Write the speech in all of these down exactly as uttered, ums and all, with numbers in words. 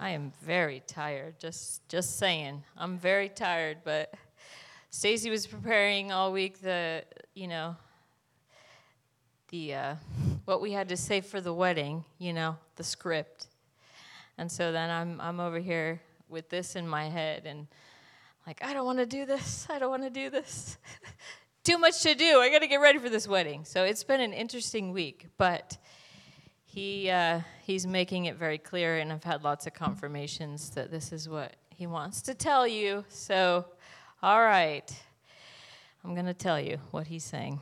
I am very tired. Just just saying. I'm very tired, but Stacy was preparing all week the, you know, the uh, what we had to say for the wedding, you know, the script. And so then I'm I'm over here with this in my head and like, I don't want to do this. I don't want to do this. Too much to do. I got to get ready for this wedding. So it's been an interesting week, but he uh, he's making it very clear, and I've had lots of confirmations that this is what he wants to tell you. So, all right, I'm going to tell you what he's saying.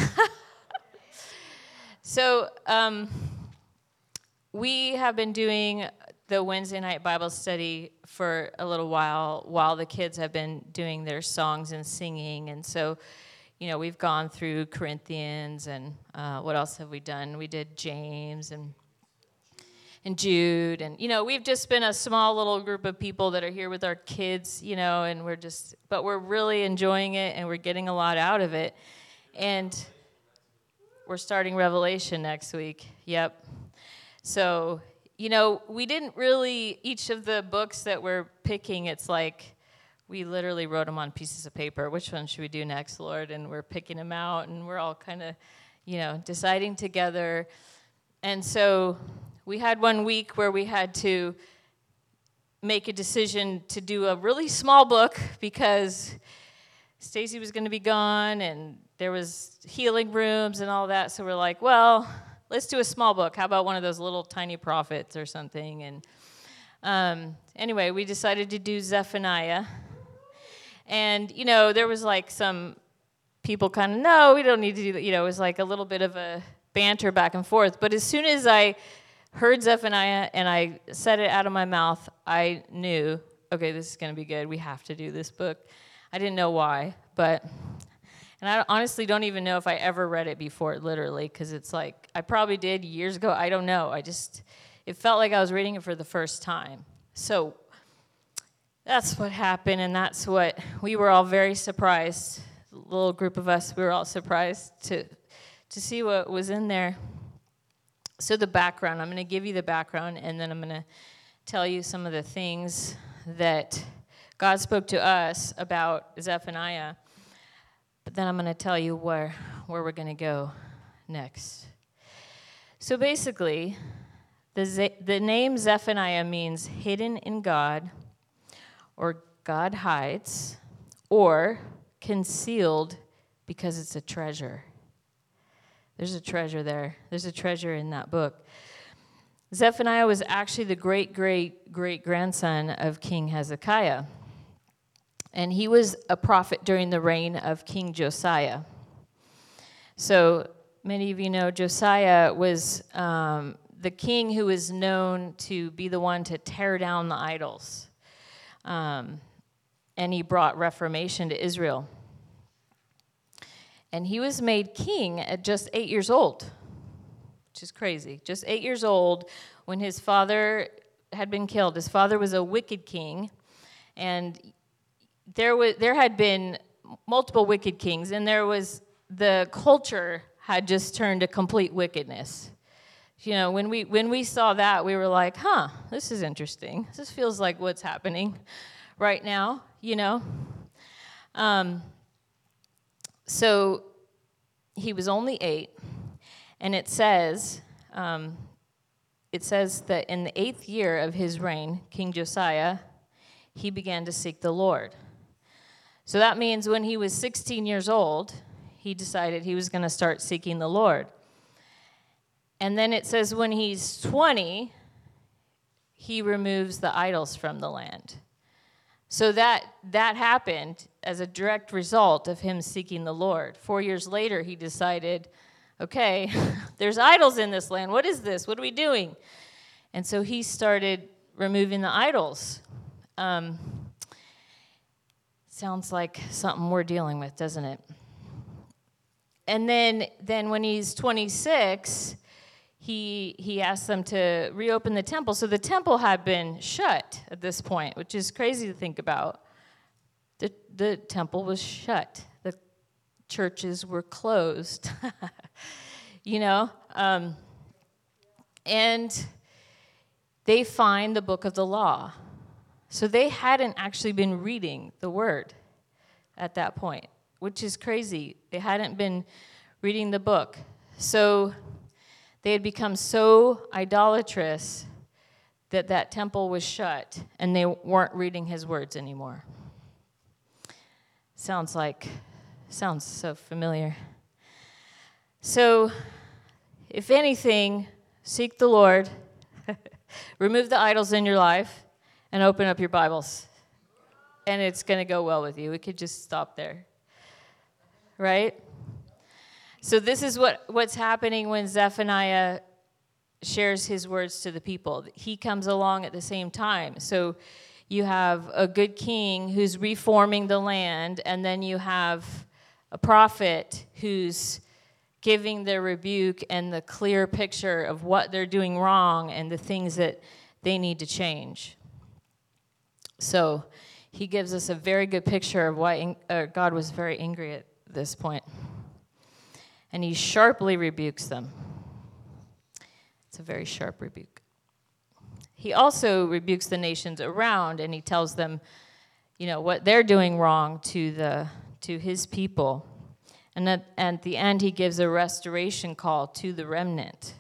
So um, we have been doing the Wednesday night Bible study for a little while, while the kids have been doing their songs and singing, and so, you know, we've gone through Corinthians, and uh, what else have we done? We did James and and Jude, and, you know, we've just been a small little group of people that are here with our kids, you know, and we're just, but we're really enjoying it, and we're getting a lot out of it, and we're starting Revelation next week. Yep. So, you know, we didn't really, each of the books that we're picking, it's like, we literally wrote them on pieces of paper. Which one should we do next, Lord? And we're picking them out, and we're all kind of, you know, deciding together. And so we had one week where we had to make a decision to do a really small book because Stacy was going to be gone, and there was healing rooms and all that. So we're like, well, let's do a small book. How about one of those little tiny prophets or something? And um, anyway, we decided to do Zephaniah. And, you know, there was like some people kind of, no, we don't need to do that. You know, it was like a little bit of a banter back and forth. But as soon as I heard Zephaniah and I said it out of my mouth, I knew, okay, this is going to be good. We have to do this book. I didn't know why, but, and I honestly don't even know if I ever read it before, literally, because it's like, I probably did years ago. I don't know. I just, it felt like I was reading it for the first time. So that's what happened, and that's what, we were all very surprised. The little group of us, we were all surprised to to see what was in there. So the background, I'm going to give you the background, and then I'm going to tell you some of the things that God spoke to us about Zephaniah. But then I'm going to tell you where, where we're going to go next. So basically, the, Ze- the name Zephaniah means hidden in God, or God hides, or concealed because it's a treasure. There's a treasure there. There's a treasure in that book. Zephaniah was actually the great, great, great grandson of King Hezekiah. And he was a prophet during the reign of King Josiah. So many of you know Josiah was um, the king who was known to be the one to tear down the idols. Um, and he brought reformation to Israel. And he was made king at just eight years old, which is crazy. Just eight years old when his father had been killed. His father was a wicked king, and there was there had been multiple wicked kings, and there was the culture had just turned to complete wickedness. You know, when we when we saw that, we were like, huh, this is interesting. This feels like what's happening right now, you know. Um, so he was only eight, and it says, um, it says that in the eighth year of his reign, King Josiah, he began to seek the Lord. So that means when he was sixteen years old, he decided he was going to start seeking the Lord. And then it says when he's twenty, he removes the idols from the land. So that that happened as a direct result of him seeking the Lord. Four years later, he decided, okay, there's idols in this land. What is this? What are we doing? And so he started removing the idols. Um, sounds like something we're dealing with, doesn't it? And then, then when he's twenty-six, he he asked them to reopen the temple. So the temple had been shut at this point, which is crazy to think about. The, the temple was shut. The churches were closed, you know? Um, and they find the book of the law. So they hadn't actually been reading the word at that point, which is crazy. They hadn't been reading the book. So they had become so idolatrous that that temple was shut and they weren't reading his words anymore. Sounds like, sounds so familiar. So, if anything, seek the Lord, remove the idols in your life, and open up your Bibles. And it's going to go well with you. We could just stop there. Right? So this is what, what's happening when Zephaniah shares his words to the people. He comes along at the same time. So you have a good king who's reforming the land, and then you have a prophet who's giving their rebuke and the clear picture of what they're doing wrong and the things that they need to change. So he gives us a very good picture of why uh, God was very angry at this point. And he sharply rebukes them. It's a very sharp rebuke. He also rebukes the nations around, and he tells them, you know, what they're doing wrong to the to his people. And at, at the end, he gives a restoration call to the remnant.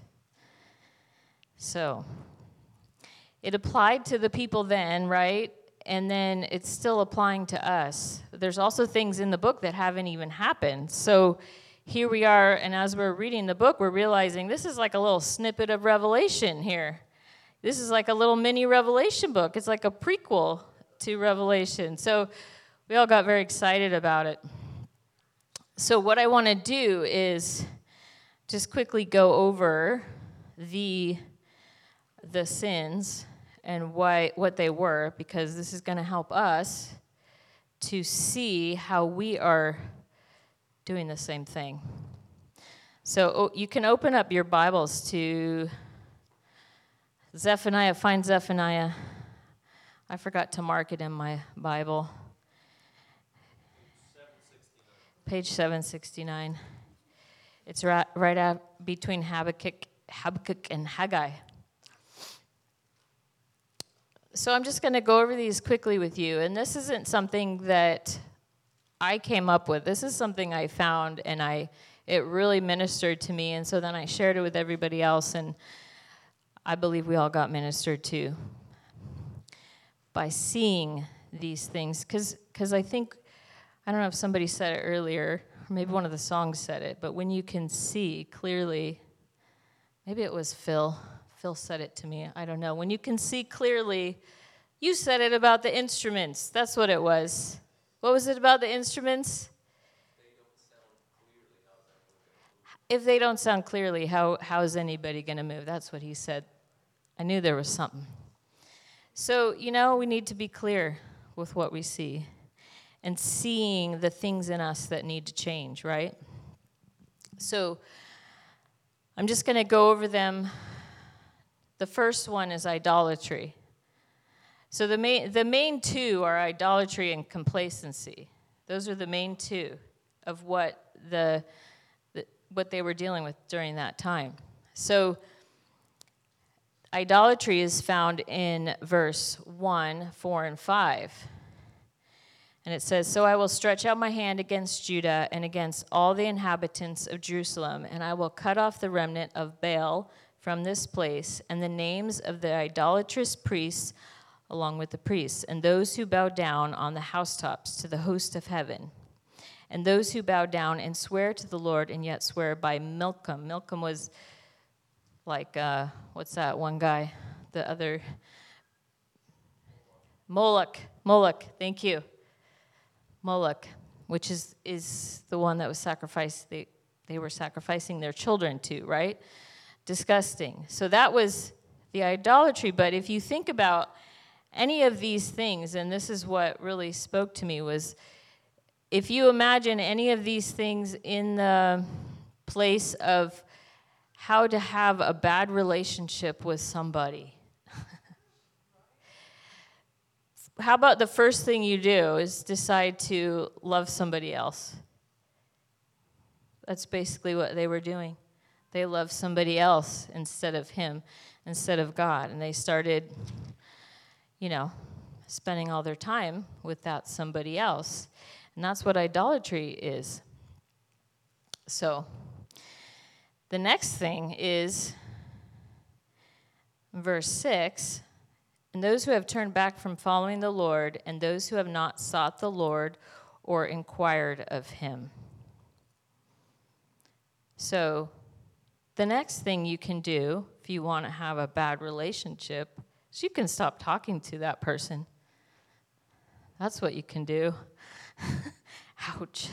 So it applied to the people then, right? And then it's still applying to us. There's also things in the book that haven't even happened. So here we are, and as we're reading the book, we're realizing this is like a little snippet of Revelation here. This is like a little mini Revelation book. It's like a prequel to Revelation. So we all got very excited about it. So what I want to do is just quickly go over the the sins and why what they were, because this is going to help us to see how we are doing the same thing. So oh, you can open up your Bibles to Zephaniah. Find Zephaniah. I forgot to mark it in my Bible. Page seven sixty-nine. It's right, right out between Habakkuk, Habakkuk and Haggai. So I'm just going to go over these quickly with you. And this isn't something that I came up with. This is something I found, and I it really ministered to me. And so then I shared it with everybody else, and I believe we all got ministered to by seeing these things. Because because I think, I don't know if somebody said it earlier, or maybe one of the songs said it, but when you can see clearly, maybe it was Phil. Phil said it to me. I don't know. When you can see clearly, you said it about the instruments. That's what it was. What was it about the instruments? They don't sound clearly, how's if they don't sound clearly, how how is anybody going to move? That's what he said. I knew there was something. So, you know, we need to be clear with what we see and seeing the things in us that need to change, right? So I'm just going to go over them. The first one is idolatry. So the main the main two are idolatry and complacency. Those are the main two of what the, the what they were dealing with during that time. So idolatry is found in verse one, four, and five. And it says, "So I will stretch out my hand against Judah and against all the inhabitants of Jerusalem, and I will cut off the remnant of Baal from this place, and the names of the idolatrous priests along with the priests, and those who bow down on the housetops to the host of heaven, and those who bow down and swear to the Lord and yet swear by Milcom." Milcom was like, uh, what's that one guy? The other, Moloch. Moloch, thank you. Moloch, which is, is the one that was sacrificed, they, they were sacrificing their children to, right? Disgusting. So that was the idolatry. But if you think about any of these things, and this is what really spoke to me, was if you imagine any of these things in the place of how to have a bad relationship with somebody. How about the first thing you do is decide to love somebody else? That's basically what they were doing. They loved somebody else instead of him, instead of God. And they started, you know, spending all their time with that somebody else. And that's what idolatry is. So the next thing is verse six. And those who have turned back from following the Lord, and those who have not sought the Lord or inquired of him. So the next thing you can do if you want to have a bad relationship is you can stop talking to that person. That's what you can do. Ouch.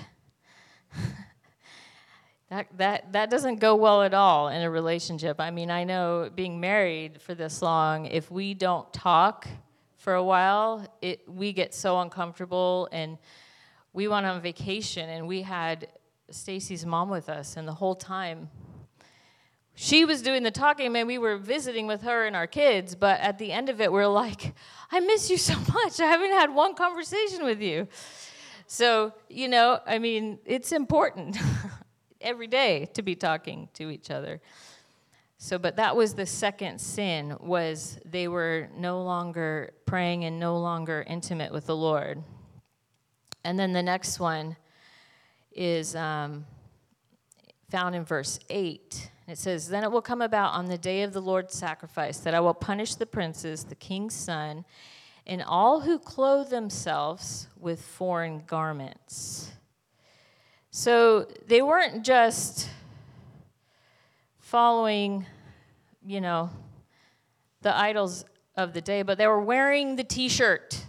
That, that that doesn't go well at all in a relationship. I mean, I know being married for this long, if we don't talk for a while, it we get so uncomfortable, and we went on vacation, and we had Stacy's mom with us, and the whole time she was doing the talking, and we were visiting with her and our kids, but at the end of it, we're like, I miss you so much. I haven't had one conversation with you. So, you know, I mean, it's important every day to be talking to each other. So, but that was the second sin, was they were no longer praying and no longer intimate with the Lord. And then the next one is um, found in verse eight. It says, then it will come about on the day of the Lord's sacrifice that I will punish the princes, the king's son, and all who clothe themselves with foreign garments. So they weren't just following, you know, the idols of the day, but they were wearing the t-shirt.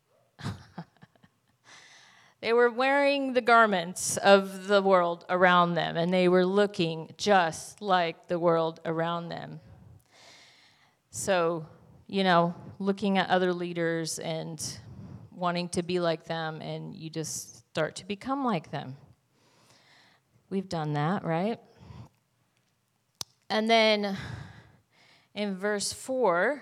They were wearing the garments of the world around them, and they were looking just like the world around them. So, you know, looking at other leaders and wanting to be like them, and you just start to become like them. We've done that, right? And then in verse four,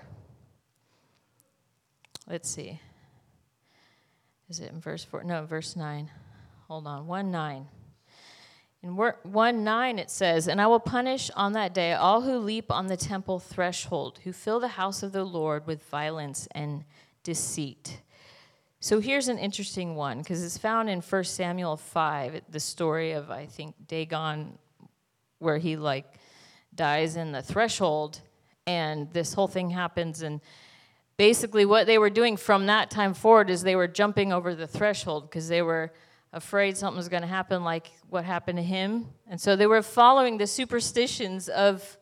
let's see. Is it in verse four? No, verse nine. Hold on, one nine. In one nine it says, and I will punish on that day all who leap on the temple threshold, who fill the house of the Lord with violence and deceit. So here's an interesting one, because it's found in First Samuel five, the story of, I think, Dagon, where he, like, dies in the threshold, and this whole thing happens, and basically what they were doing from that time forward is they were jumping over the threshold because they were afraid something was going to happen like what happened to him, and so they were following the superstitions of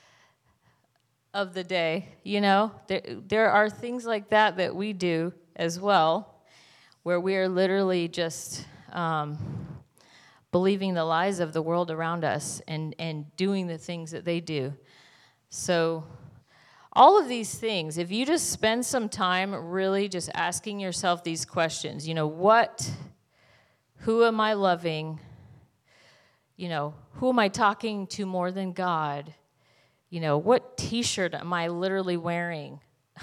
of the day, you know? There, there are things like that that we do as well, where we are literally just um, believing the lies of the world around us and, and doing the things that they do. So all of these things, if you just spend some time really just asking yourself these questions, you know, what, who am I loving? You know, who am I talking to more than God? You know, what t-shirt am I literally wearing?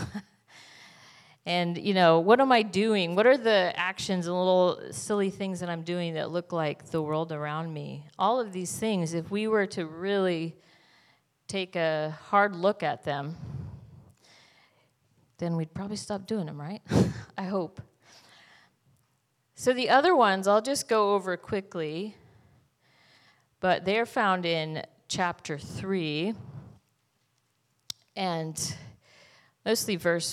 And, you know, what am I doing? What are the actions and little silly things that I'm doing that look like the world around me? All of these things, if we were to really take a hard look at them, then we'd probably stop doing them, right? I hope. So the other ones, I'll just go over quickly, but they're found in chapter three, and mostly verse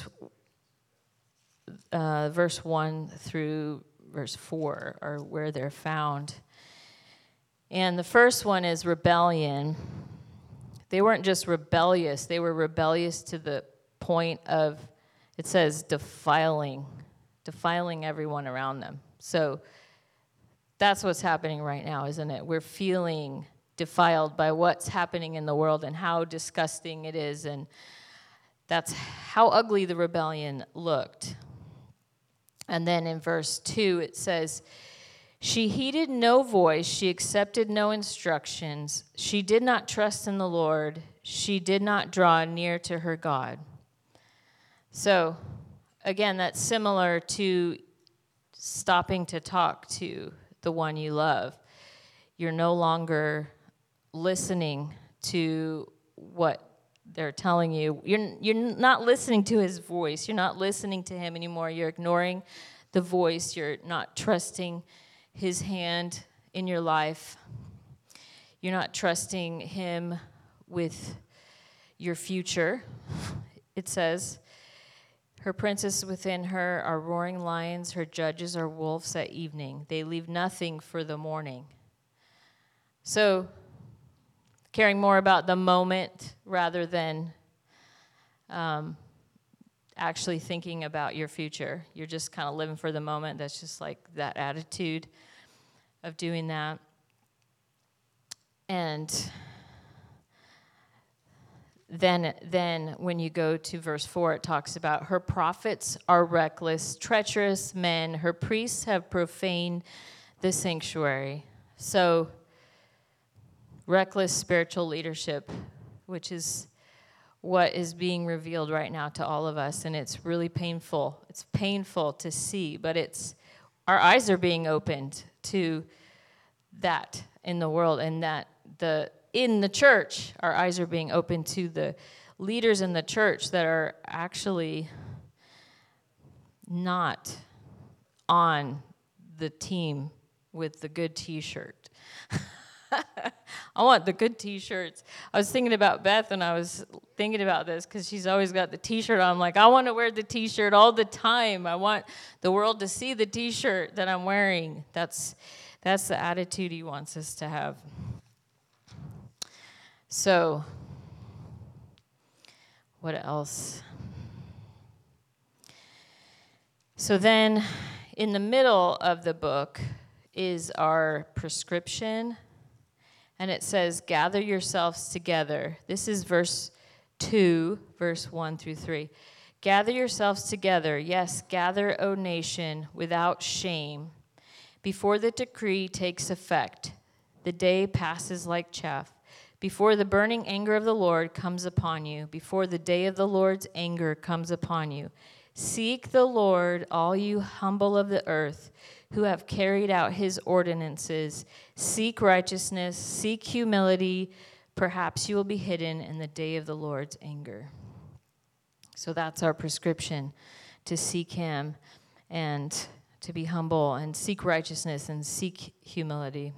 Uh, verse one through verse four are where they're found. And the first one is rebellion. They weren't just rebellious, they were rebellious to the point of, it says, defiling, defiling everyone around them. So that's what's happening right now, isn't it? We're feeling defiled by what's happening in the world and how disgusting it is, and that's how ugly the rebellion looked. And then in verse two, it says, she heeded no voice, she accepted no instructions, she did not trust in the Lord, she did not draw near to her God. So, again, that's similar to stopping to talk to the one you love. You're no longer listening to what they're telling you. You're, you're not listening to his voice. You're not listening to him anymore. You're ignoring the voice. You're not trusting his hand in your life. You're not trusting him with your future. It says, her princes within her are roaring lions. Her judges are wolves at evening. They leave nothing for the morning. So, caring more about the moment rather than um, actually thinking about your future. You're just kind of living for the moment. That's just like that attitude of doing that. And then, then when you go to verse four, it talks about her prophets are reckless, treacherous men. Her priests have profaned the sanctuary. So, reckless spiritual leadership, which is what is being revealed right now to all of us, and it's really painful. It's painful to see, but it's our eyes are being opened to that in the world, and that the in the church, our eyes are being opened to the leaders in the church that are actually not on the team with the good T-shirt. I want the good T-shirts. I was thinking about Beth, and I was thinking about this because she's always got the T-shirt on. I'm like, I want to wear the T-shirt all the time. I want the world to see the T-shirt that I'm wearing. That's that's the attitude he wants us to have. So, what else? So then, in the middle of the book is our prescription. And it says, gather yourselves together. This is verse two, verse one through three. Gather yourselves together. Yes, gather, O nation, without shame. Before the decree takes effect, the day passes like chaff. Before the burning anger of the Lord comes upon you, before the day of the Lord's anger comes upon you. Seek the Lord, all you humble of the earth, who have carried out his ordinances. Seek righteousness, seek humility. Perhaps you will be hidden in the day of the Lord's anger. So that's our prescription, to seek him and to be humble and seek righteousness and seek humility.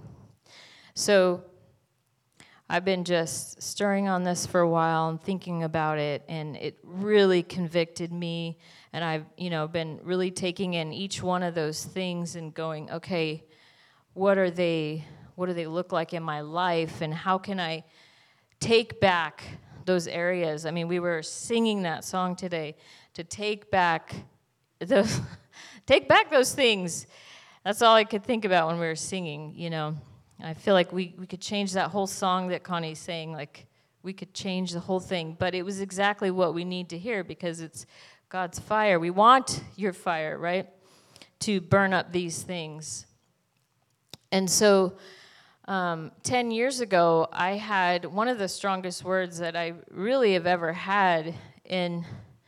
So I've been just stirring on this for a while and thinking about it, and it really convicted me. And I've, you know, been really taking in each one of those things and going, okay, what are they, what do they look like in my life, and how can I take back those areas? I mean, we were singing that song today, to take back those, take back those things. That's all I could think about when we were singing, you know. I feel like we, we could change that whole song that Connie's saying, like, we could change the whole thing, but it was exactly what we need to hear, because it's God's fire. We want your fire, right, to burn up these things. And so um, ten years ago, I had one of the strongest words that I really have ever had in,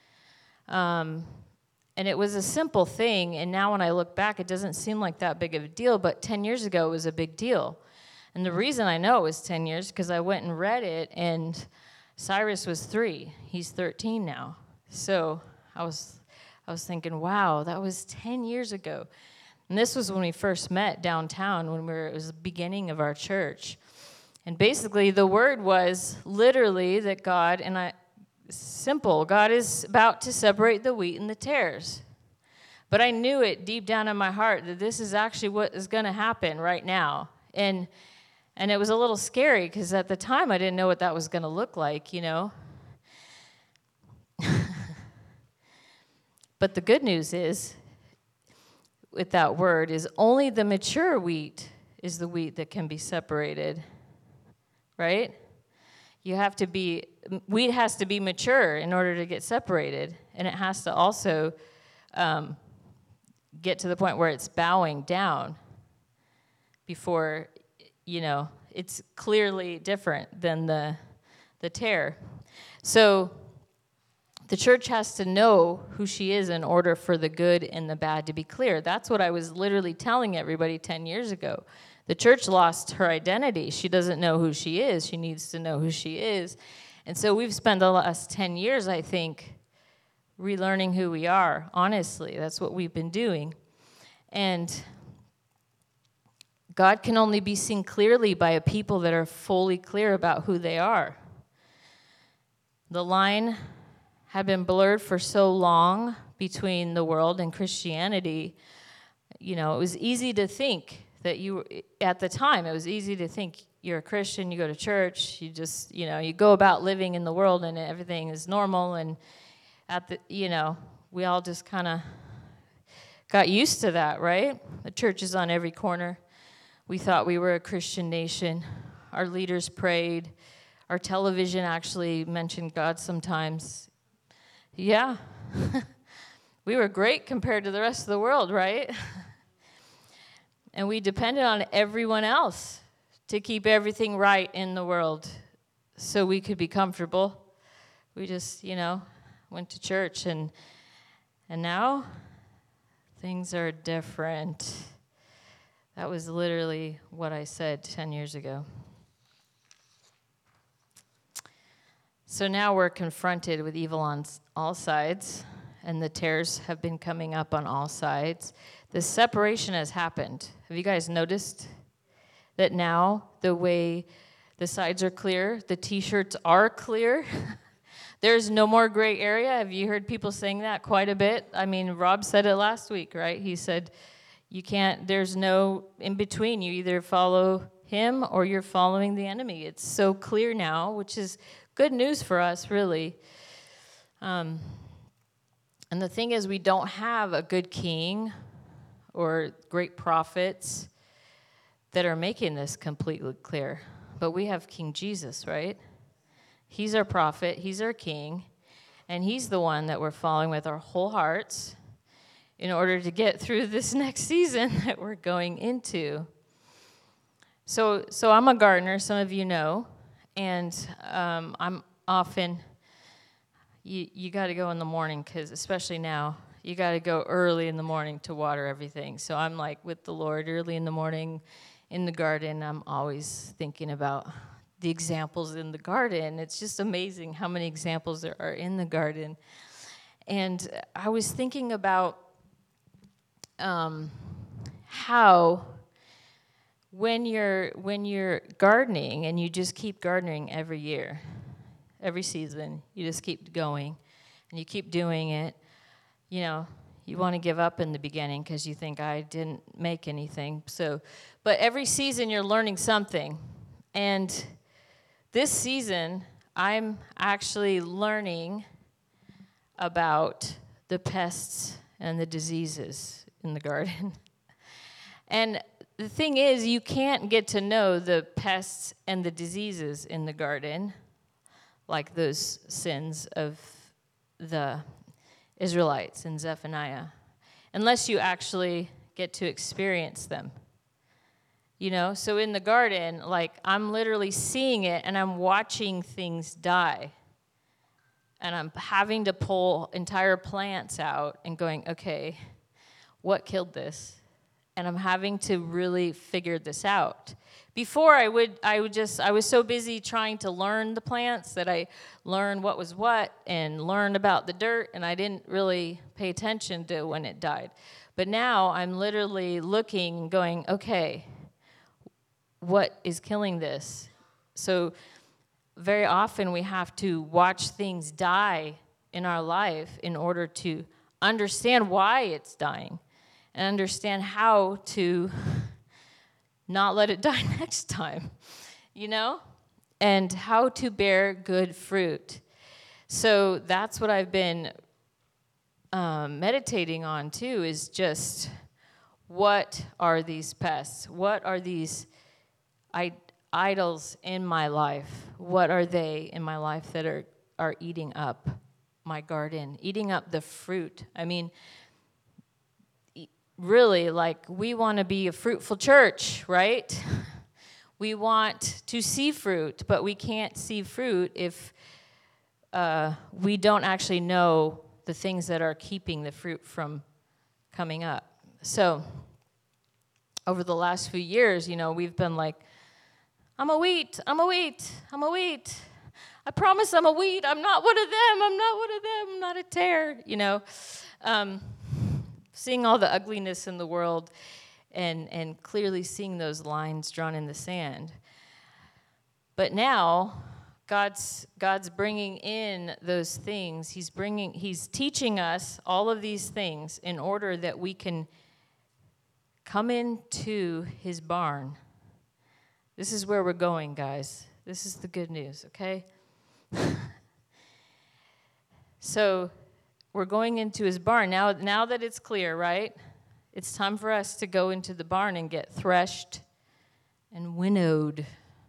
um, and it was a simple thing, and now when I look back, it doesn't seem like that big of a deal, but ten years ago, it was a big deal. And the reason I know it was ten years, because I went and read it, and Cyrus was three. He's thirteen now. So I was I was thinking, wow, that was ten years ago. And this was when we first met downtown, when we were, it was the beginning of our church. And basically the word was literally that God, and I, simple, God is about to separate the wheat and the tares. But I knew it deep down in my heart that this is actually what is going to happen right now. And and it was a little scary, because at the time I didn't know what that was going to look like, you know. But the good news is, with that word, is only the mature wheat is the wheat that can be separated, right? You have to be, wheat has to be mature in order to get separated, and it has to also um, get to the point where it's bowing down before, you know, it's clearly different than the the tare. So the church has to know who she is in order for the good and the bad to be clear. That's what I was literally telling everybody ten years ago. The church lost her identity. She doesn't know who she is. She needs to know who she is. And so we've spent the last ten years, I think, relearning who we are. Honestly, that's what we've been doing. And God can only be seen clearly by a people that are fully clear about who they are. The line had been blurred for so long between the world and Christianity. You know, it was easy to think that you were, at the time, it was easy to think you're a Christian, you go to church, you just, you know, you go about living in the world and everything is normal. And at the, you know, we all just kind of got used to that, right? The church is on every corner. We thought we were a Christian nation. Our leaders prayed. Our television actually mentioned God sometimes. Yeah. We were great compared to the rest of the world, right? And we depended on everyone else to keep everything right in the world so we could be comfortable. We just, you know, went to church, and and now things are different. That was literally what I said ten years ago. So now we're confronted with evil on all sides, and the tares have been coming up on all sides. The separation has happened. Have you guys noticed that now the way the sides are clear, the T-shirts are clear? There's no more gray area. Have you heard people saying that quite a bit? I mean, Rob said it last week, right? He said, you can't, there's no in between. You either follow him or you're following the enemy. It's so clear now, which is good news for us, really. Um, and the thing is, we don't have a good king or great prophets that are making this completely clear. But we have King Jesus, right? He's our prophet, he's our king, and he's the one that we're following with our whole hearts in order to get through this next season that we're going into. So so I'm a gardener, some of you know, and um, I'm often, you, you got to go in the morning, because especially now, you got to go early in the morning to water everything. So I'm like with the Lord early in the morning in the garden. I'm always thinking about the examples in the garden. It's just amazing how many examples there are in the garden. And I was thinking about um, how when you're when you're gardening and you just keep gardening every year, every season, you just keep going and you keep doing it, you know, you want to give up in the beginning because you think I didn't make anything. So, but every season you're learning something. And this season, I'm actually learning about the pests and the diseases in the garden. And the thing is, you can't get to know the pests and the diseases in the garden, like those sins of the Israelites in Zephaniah, unless you actually get to experience them. You know, so in the garden, like, I'm literally seeing it, and I'm watching things die. And I'm having to pull entire plants out and going, okay, what killed this? And I'm having to really figure this out. Before, I would, I would just, I was so busy trying to learn the plants that I learned what was what and learned about the dirt, and I didn't really pay attention to when it died. But now I'm literally looking and going, okay, what is killing this? So very often we have to watch things die in our life in order to understand why it's dying and understand how to not let it die next time, you know, and how to bear good fruit. So that's what I've been um, meditating on too, is just what are these pests? What are these I, idols in my life? What are they in my life that are, are eating up my garden, eating up the fruit? I mean, really, like, we want to be a fruitful church, right? We want to see fruit, but we can't see fruit if uh, we don't actually know the things that are keeping the fruit from coming up. So over the last few years, you know, we've been like, I'm a wheat, I'm a wheat, I'm a wheat. I promise I'm a wheat. I'm not one of them. I'm not one of them. I'm not a tare, you know. Um, seeing all the ugliness in the world and, and clearly seeing those lines drawn in the sand. But now, God's God's bringing in those things. He's bringing, he's teaching us all of these things in order that we can come into his barn. This is where we're going, guys. This is the good news, okay? So we're going into his barn. Now, now that it's clear, right? It's time for us to go into the barn and get threshed and winnowed.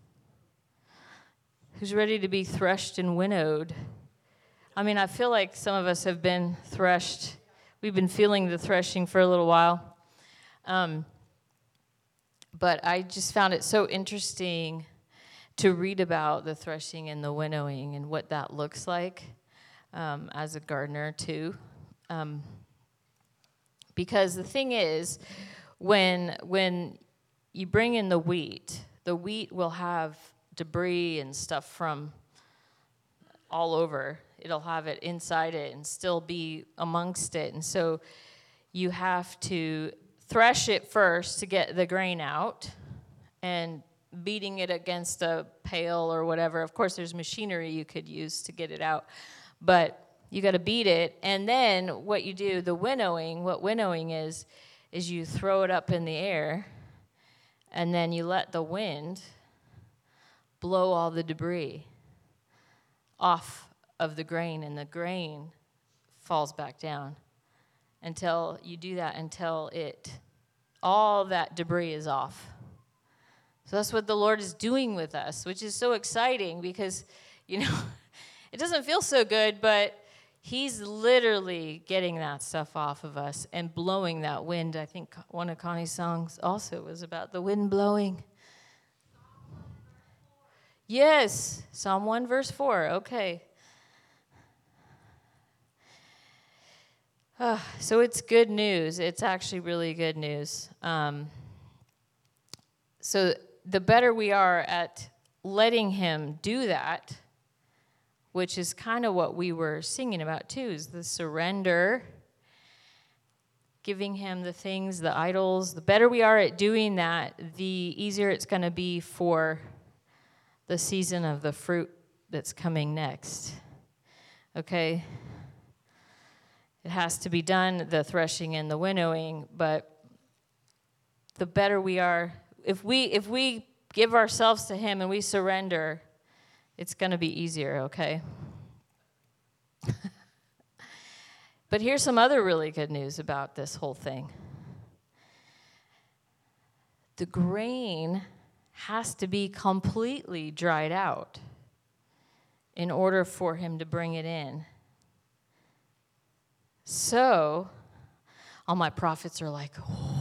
Who's ready to be threshed and winnowed? I mean, I feel like some of us have been threshed. We've been feeling the threshing for a little while. Um, but I just found it so interesting to read about the threshing and the winnowing and what that looks like um, as a gardener, too. Um, because the thing is, when when you bring in the wheat, the wheat will have debris and stuff from all over. It'll have it inside it and still be amongst it. And so you have to thresh it first to get the grain out, and beating it against a pail or whatever. Of course, there's machinery you could use to get it out, but you got to beat it. And then what you do, the winnowing, what winnowing is, is you throw it up in the air, and then you let the wind blow all the debris off of the grain, and the grain falls back down until you do that, until it, all that debris is off. So that's what the Lord is doing with us, which is so exciting because, you know, it doesn't feel so good, but he's literally getting that stuff off of us and blowing that wind. I think one of Connie's songs also was about the wind blowing. Yes, Psalm one, verse four. Okay. Uh, so it's good news. It's actually really good news. Um, so the better we are at letting him do that, which is kind of what we were singing about too, is the surrender, giving him the things, the idols. The better we are at doing that, the easier it's going to be for the season of the fruit that's coming next. Okay? It has to be done, the threshing and the winnowing, but the better we are, if we if we give ourselves to him and we surrender, it's going to be easier, okay? But here's some other really good news about this whole thing. The grain has to be completely dried out in order for him to bring it in. So, all my prophets are like, oh.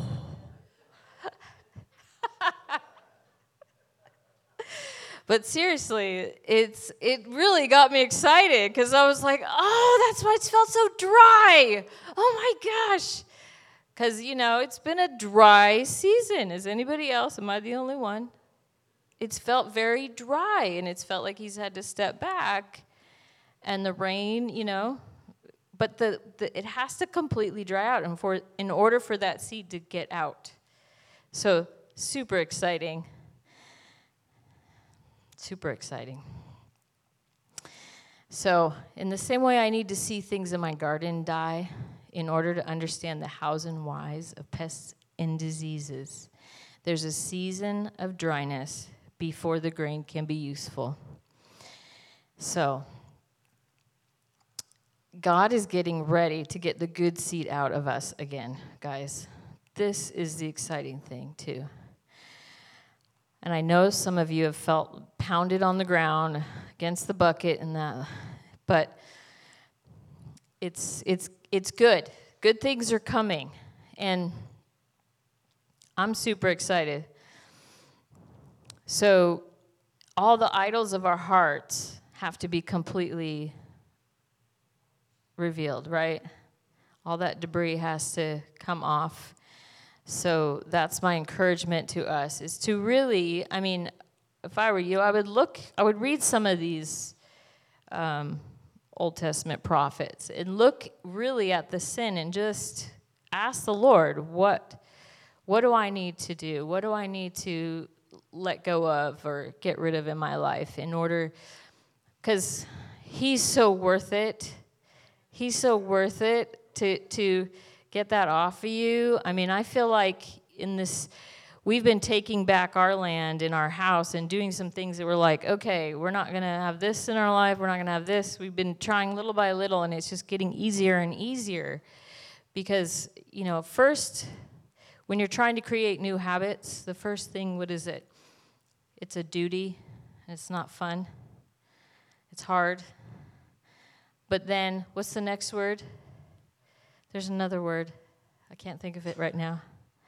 But seriously, it's it really got me excited because I was like, oh, that's why it felt so dry. Oh my gosh. Because, you know, it's been a dry season. Is anybody else? Am I the only one? It's felt very dry, and it's felt like he's had to step back. And the rain, you know, but the, the it has to completely dry out and for in order for that seed to get out. So super exciting. Super exciting. So in the same way I need to see things in my garden die in order to understand the hows and whys of pests and diseases, there's a season of dryness before the grain can be useful. So God is getting ready to get the good seed out of us again, guys. This is the exciting thing, too. And I know some of you have felt pounded on the ground against the bucket and that, but it's it's it's good. Good things are coming, and I'm super excited. So all the idols of our hearts have to be completely revealed, right? All that debris has to come off So that's my encouragement to us, is to really, I mean, if I were you, I would look, I would read some of these um, Old Testament prophets and look really at the sin and just ask the Lord, what, what do I need to do? What do I need to let go of or get rid of in my life in order, because he's so worth it. He's so worth it to to get that off of you. I mean, I feel like in this, we've been taking back our land in our house and doing some things that we're like, okay, we're not going to have this in our life. We're not going to have this. We've been trying little by little, and it's just getting easier and easier because, you know, first, when you're trying to create new habits, the first thing, what is it? It's a duty. It's not fun. It's hard. But then, what's the next word? There's another word. I can't think of it right now.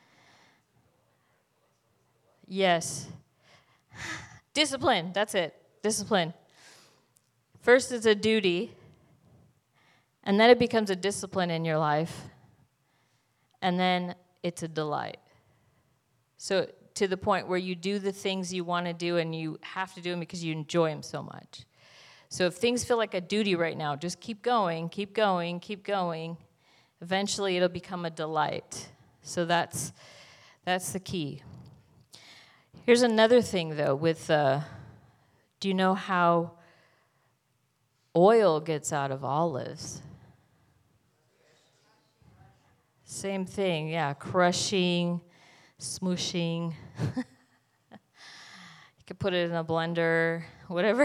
Yes. Discipline. That's it. Discipline. First, it's a duty. And then it becomes a discipline in your life. And then it's a delight. So, to the point where you do the things you want to do and you have to do them because you enjoy them so much. So if things feel like a duty right now, just keep going, keep going, keep going. Eventually it'll become a delight. So that's that's the key. Here's another thing though with, uh, do you know how oil gets out of olives? Same thing, yeah, crushing, smooshing. You could put it in a blender, whatever.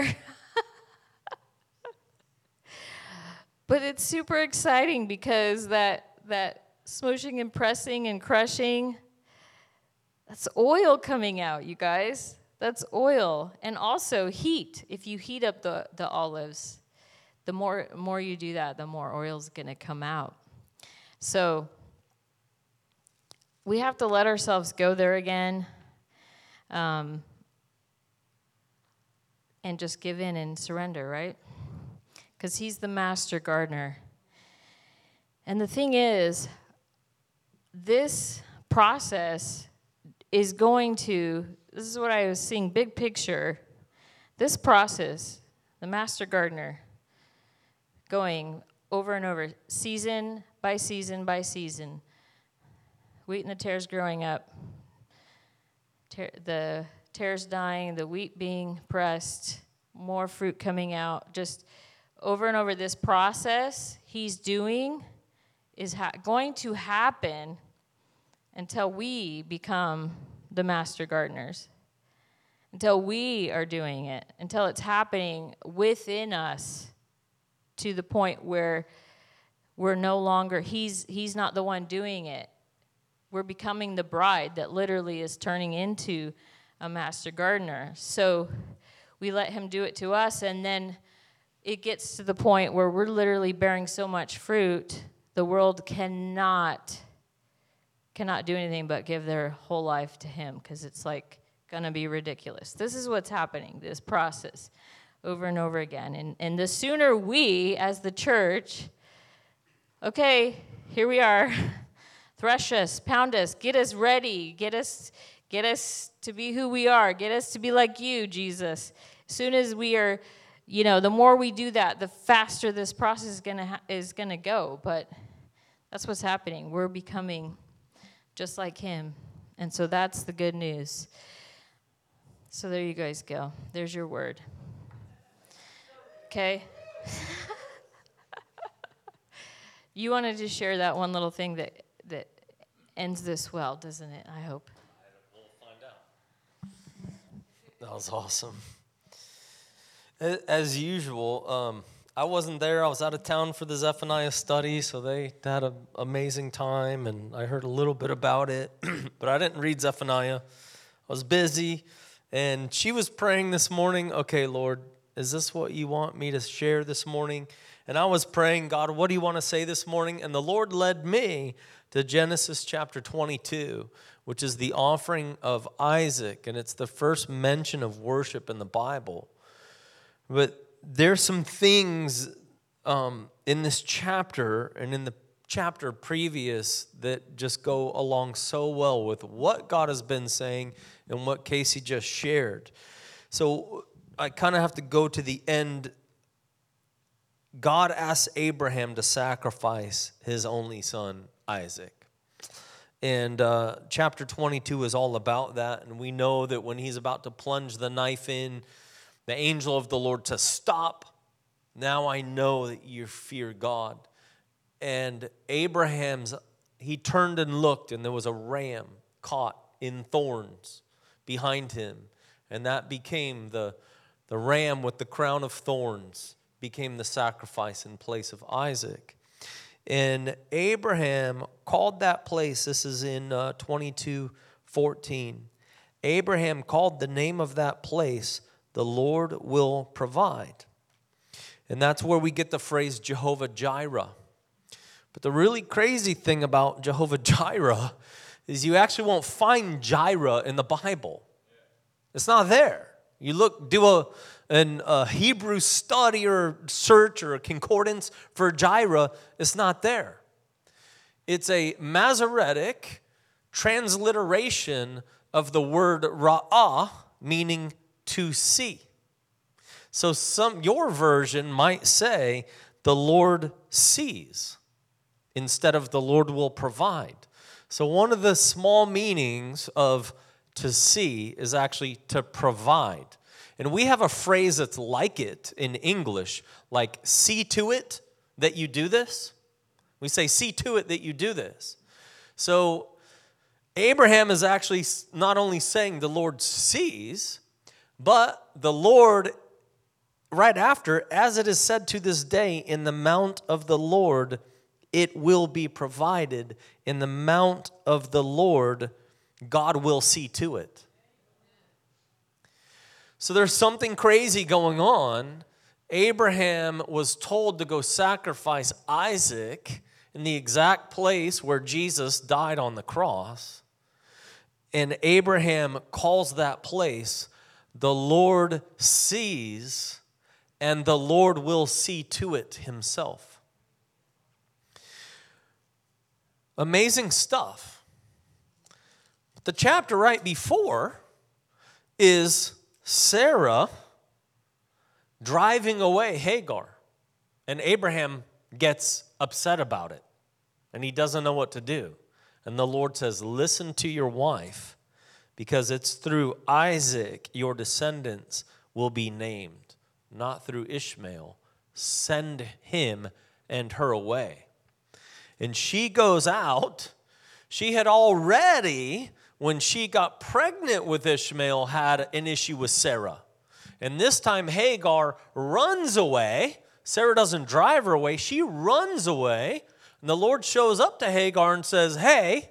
But it's super exciting because that that smooshing and pressing and crushing, that's oil coming out, you guys. That's oil. And also heat. If you heat up the, the olives, the more more you do that, the more oil's going to come out. So we have to let ourselves go there again um, and just give in and surrender, right? Because he's the master gardener. And the thing is, this process is going to, this is what I was seeing, big picture, this process, the master gardener, going over and over, season by season by season, wheat and the tares growing up, Tear, the tares dying, the wheat being pressed, more fruit coming out, just over and over. This process he's doing is ha- going to happen until we become the master gardeners, until we are doing it, until it's happening within us to the point where we're no longer, he's he's not the one doing it. We're becoming the bride that literally is turning into a master gardener. So we let him do it to us, and then it gets to the point where we're literally bearing so much fruit, the world cannot cannot do anything but give their whole life to him, because it's like going to be ridiculous. This is what's happening, this process, over and over again. And, and the sooner we, as the church, okay, here we are, thresh us, pound us, get us ready, get us, get us to be who we are, get us to be like you, Jesus. As soon as we are, you know, the more we do that, the faster this process is gonna ha- is gonna go. But that's what's happening. We're becoming just like him, and so that's the good news. So there you guys go. There's your word. Okay. You wanted to share that one little thing that that ends this well, doesn't it? I hope. We'll find out. That was awesome. As usual, um, I wasn't there. I was out of town for the Zephaniah study, so they had an amazing time, and I heard a little bit about it, but I didn't read Zephaniah. I was busy, and she was praying this morning, okay, Lord, is this what you want me to share this morning? And I was praying, God, what do you want to say this morning? And the Lord led me to Genesis chapter twenty-two, which is the offering of Isaac, and it's the first mention of worship in the Bible. But there's some things um, in this chapter and in the chapter previous that just go along so well with what God has been saying and what Casey just shared. So I kind of have to go to the end. God asks Abraham to sacrifice his only son, Isaac. And uh, chapter twenty-two is all about that. And we know that when he's about to plunge the knife in, the angel of the Lord says, stop. Now I know that you fear God. And Abraham's, he turned and looked, and there was a ram caught in thorns behind him. And that became the, the ram with the crown of thorns, became the sacrifice in place of Isaac. And Abraham called that place, this is in uh, twenty-two fourteen. Abraham called the name of that place, the Lord will provide. And that's where we get the phrase Jehovah Jireh. But the really crazy thing about Jehovah Jireh is you actually won't find Jireh in the Bible. It's not there. You look, do a, an, a Hebrew study or search or a concordance for Jireh, it's not there. It's a Masoretic transliteration of the word ra'ah, meaning to see. So some your version might say, the Lord sees, instead of the Lord will provide. So one of the small meanings of to see is actually to provide. And we have a phrase that's like it in English, like see to it that you do this. We say see to it that you do this. So Abraham is actually not only saying the Lord sees, but the Lord, right after, as it is said to this day, in the mount of the Lord it will be provided. In the mount of the Lord, God will see to it. So there's something crazy going on. Abraham was told to go sacrifice Isaac in the exact place where Jesus died on the cross. And Abraham calls that place, the Lord sees, and the Lord will see to it himself. Amazing stuff. The chapter right before is Sarah driving away Hagar. And Abraham gets upset about it. And he doesn't know what to do. And the Lord says, listen to your wife, because it's through Isaac your descendants will be named, not through Ishmael. Send him and her away. And she goes out. She had already, when she got pregnant with Ishmael, had an issue with Sarah. And this time Hagar runs away. Sarah doesn't drive her away. She runs away. And the Lord shows up to Hagar and says, hey,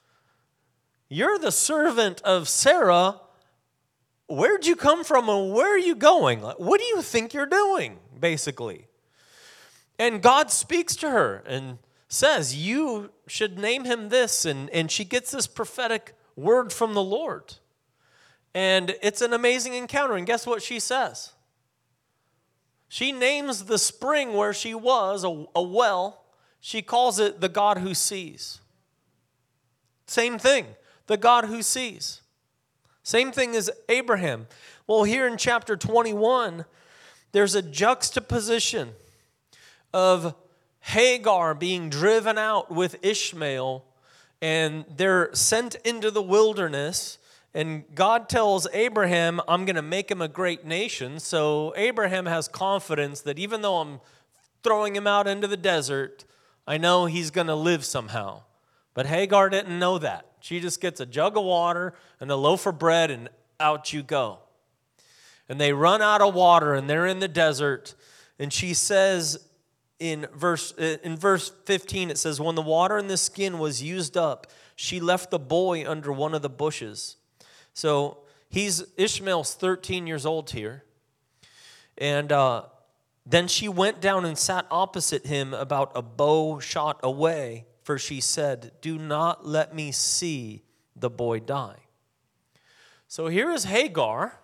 you're the servant of Sarah. Where'd you come from and where are you going? What do you think you're doing, basically? And God speaks to her and says, you should name him this. And, and she gets this prophetic word from the Lord. And it's an amazing encounter. And guess what she says? She names the spring where she was, a, a well, she calls it the God who sees. Same thing, the God who sees. Same thing as Abraham. Well, here in chapter twenty-one, there's a juxtaposition of Hagar being driven out with Ishmael, and they're sent into the wilderness, and God tells Abraham, I'm going to make him a great nation. So Abraham has confidence that even though I'm throwing him out into the desert, I know he's going to live somehow. But Hagar didn't know that. She just gets a jug of water and a loaf of bread, and out you go. And they run out of water, and they're in the desert, and she says, In verse in verse fifteen, it says, when the water in the skin was used up, she left the boy under one of the bushes. So he's Ishmael's thirteen years old here. And uh, then she went down and sat opposite him about a bow shot away, for she said, do not let me see the boy die. So here is Hagar,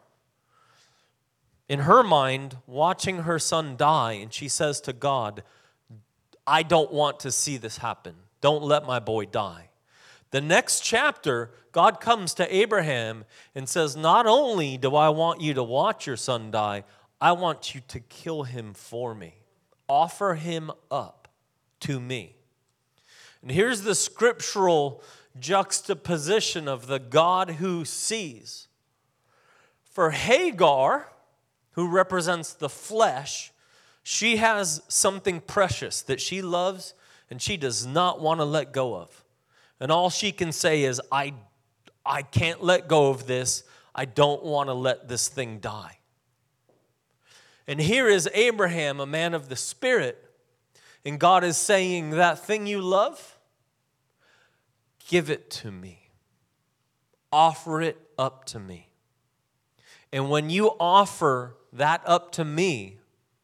in her mind, watching her son die, and she says to God, I don't want to see this happen. Don't let my boy die. The next chapter, God comes to Abraham and says, not only do I want you to watch your son die, I want you to kill him for me. Offer him up to me. And here's the scriptural juxtaposition of the God who sees. For Hagar, who represents the flesh, she has something precious that she loves and she does not want to let go of. And all she can say is, I, I can't let go of this. I don't want to let this thing die. And here is Abraham, a man of the Spirit, and God is saying, that thing you love, give it to me. Offer it up to me. And when you offer that up to me,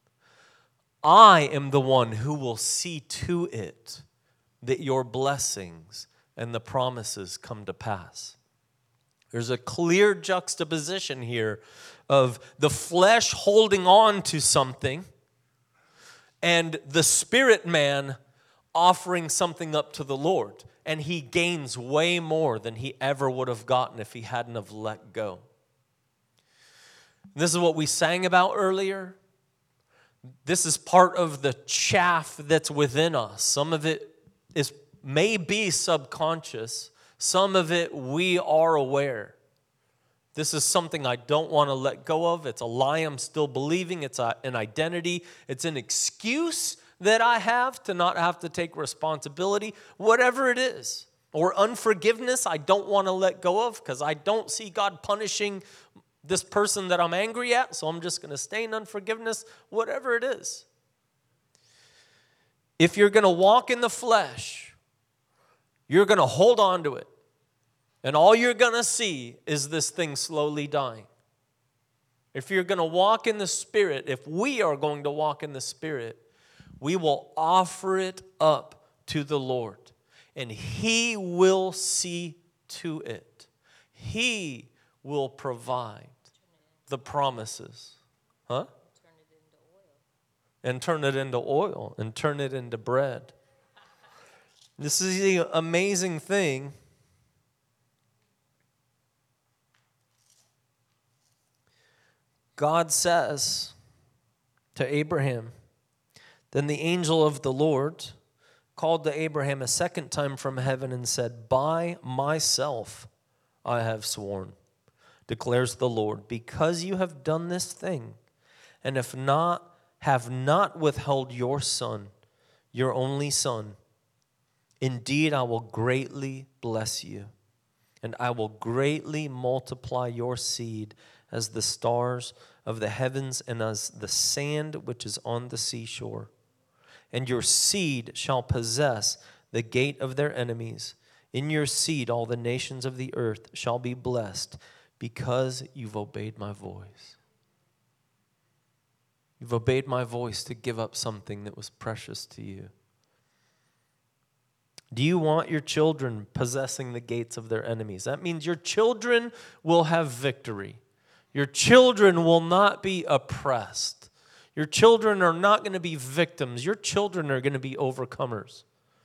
I am the one who will see to it that your blessings and the promises come to pass. There's a clear juxtaposition here of the flesh holding on to something and the spirit man offering something up to the Lord. And he gains way more than he ever would have gotten if he hadn't have let go. This is what we sang about earlier. This is part of the chaff that's within us. Some of it is may be subconscious. Some of it we are aware. This is something I don't want to let go of. It's a lie I'm still believing. It's a, an identity. It's an excuse that I have to not have to take responsibility, whatever it is. Or unforgiveness I don't want to let go of because I don't see God punishing this person that I'm angry at, so I'm just going to stay in unforgiveness, whatever it is. If you're going to walk in the flesh, you're going to hold on to it. And all you're going to see is this thing slowly dying. If you're going to walk in the Spirit, if we are going to walk in the Spirit, we will offer it up to the Lord. And He will see to it. He will provide the promises. Huh? Turn it into oil. And turn it into oil. And turn it into bread. This is the amazing thing. God says to Abraham, then the angel of the Lord called to Abraham a second time from heaven and said, by myself I have sworn, declares the Lord, because you have done this thing, and if not, have not withheld your son, your only son. Indeed, I will greatly bless you, and I will greatly multiply your seed as the stars of the heavens and as the sand which is on the seashore. And your seed shall possess the gate of their enemies. In your seed all the nations of the earth shall be blessed, because you've obeyed my voice. You've obeyed my voice to give up something that was precious to you. Do you want your children possessing the gates of their enemies? That means your children will have victory. Your children will not be oppressed. Your children are not going to be victims. Your children are going to be overcomers.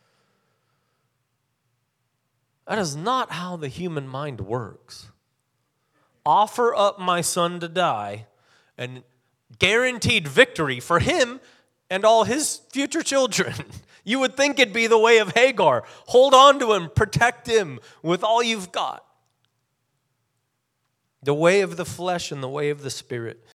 That is not how the human mind works. Offer up my son to die and guaranteed victory for him and all his future children. You would think it'd be the way of Hagar. Hold on to him, protect him with all you've got. The way of the flesh and the way of the Spirit.